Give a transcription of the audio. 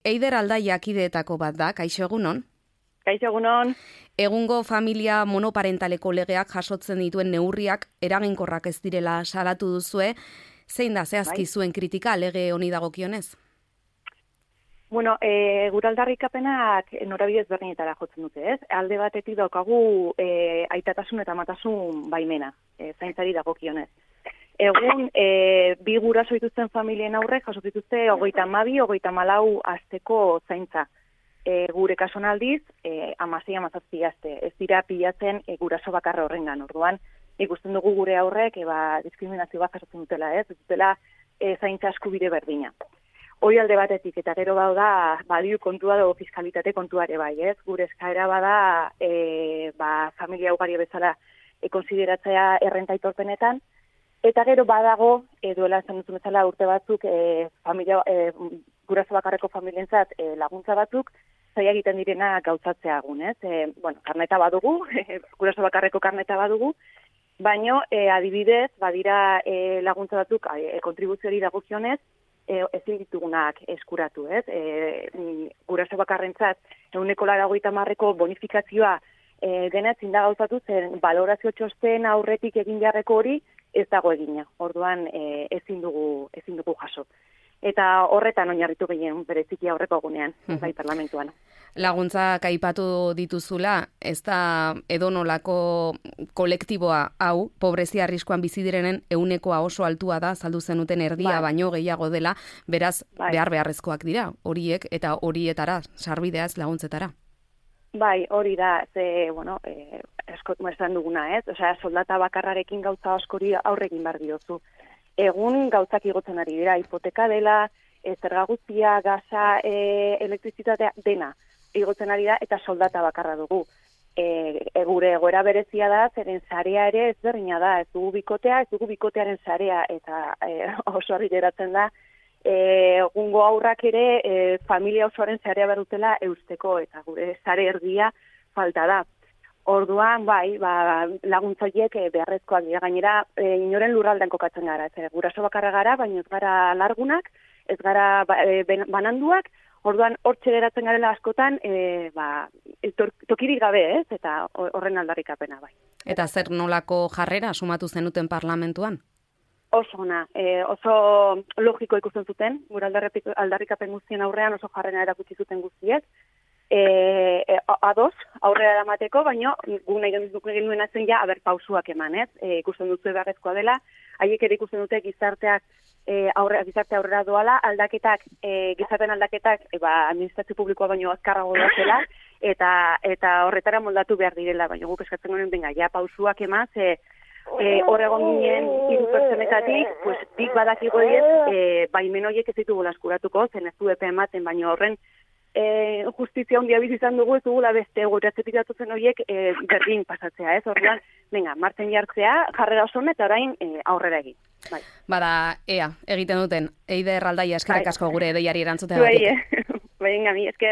Eider Aldaia kideetako bat da, kaixo egunon? Kaixo egunon. Egungo familia monoparentaleko legeak jasotzen dituen neurriak eraginkorrak ez direla salatu duzue. Zein da zehazki zuen kritika lege honi dagokionez? Bueno, gure aldarrikapenak norabide ezberdinetara jotzen dute, ez? Alde batetik daukagu aitatasun eta amatasun baimena, zaintzari dagokionez. Egun, bi guraso dituzten familien aurrek jaso dituzte 32, 34 asteko zaintza. Gure kasuan aldiz, 16-17 aste. Ez dira pilatzen guraso bakarra horrengan. Orduan, ikusten dugu gure aurrek diskriminazio bat jasotzen dutela, ez? Dutela zaintza eskubide berdina. Hori alde batetik, eta gero da badiu kontua dago fiskalitate kontuare bai, ez? Gure eskaera bada familia ugari bezala konsideratzea errenta aitorpenetan, eta gero badago, duela esan duzun bezala urte batzuk, guraso bakarreko familientzat laguntza batzuk, zaila egiten direna gauzatzea egun, ez? Karneta badugu, guraso bakarreko karneta badugu, baino adibidez, badira laguntza batzuk, kontribuzioari dagokionez, ezin ditugunak eskuratu, ez? Guraso bakarrentzat, 180% bonifikazioa dena ezin da gauzatu, zen balorazio txosten aurretik egin beharreko hori ez dago egina. Orduan ezin dugu jaso. Eta horretan oinarritu gehien bereziki aurreko egunean, bai parlamentuan. Laguntzak aipatu dituzula, ez da edonolako kolektiboa hau, pobrezia arriskuan bizi direnen 100% oso altua da, saldu zenuten erdia baino gehiago dela, beraz beharrezkoak dira horiek eta horietara, sarbideaz laguntzetara. Bai, hori da, eskot esan duguna, ez? Osea, soldata bakarrarekin gauza askori aurre egin behar diozu. Egun gauzak igotzen ari dira, hipoteka dela, zerga guztia, gaza, elektrizitatea, dena igotzen ari da, eta soldata bakarra dugu. Gure egoera berezia da, zeren sarea ere ezberdina da, ez dugu bikotearen sarea, eta oso argi geratzen da, egungo aurrak ere familia osoaren sarea berutela eusteko, eta gure sare erdia falta da. Orduan, laguntza horiek beharrezkoak dira, gainera inoren lurraldean kokatzen gara. Guraso bakarra gara, baina ez gara largunak, ez gara bananduak, orduan hortxe geratzen garela askotan, tokirik gabe, ez? Eta horren aldarrikapena, bai. Eta zer nolako jarrera sumatu zenuten parlamentuan? Oso ona, oso logiko ikusten zuten, gure aldarrikapen guztien aurrean oso jarrera erakutsi zuten guztiek, ados, aurrera eramateko, baina gu nahi egin nuena zen pausuak eman, ez? Ikusten duzu beharrezkoa dela, haiek ere ikusten dute gizarte aurrera doala, gizartean aldaketak administrazio publikoa baino azkarrago doazela, eta horretara moldatu behar direla, baina guk eskatzen ginen, pausuak eman, hor egon ginen 3 pertsonetatik, dik badakigo diez, baimen horiek ez ditugu laskuratuko, zen ez du epe ematen, baina horren justizia handia bizi izan dugu, ez dugula beste gure atzetik datuzen horiek berdin pasatzea, ez? Orduan, martzen jartzea, jarrera oso eta orain aurrera egin. Bada, egiten duten, Eider Aldaia eskerrik asko gure deiari erantzuteagatik. Bai, mi esker.